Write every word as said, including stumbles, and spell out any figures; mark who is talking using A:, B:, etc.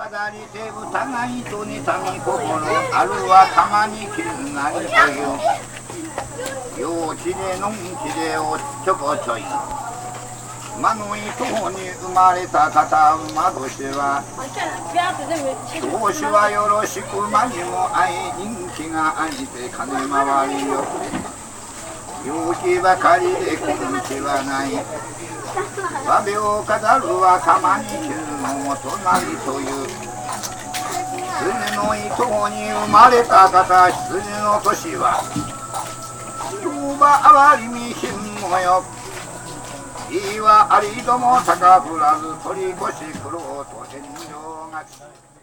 A: 飾りて疑いと妬み心あるは玉に切るなりという陽気でのんきでおっちょこちょい間の糸に生まれた方馬年は調子はよろしく間にも愛人気があいて金回りよ陽気ばかりで根気はないわべを飾るは釜に切るのも隣という羊の糸に生まれた方羊の年は商売あわりみひんもよいいはありども高ぶらず取り越し苦労と遠慮がち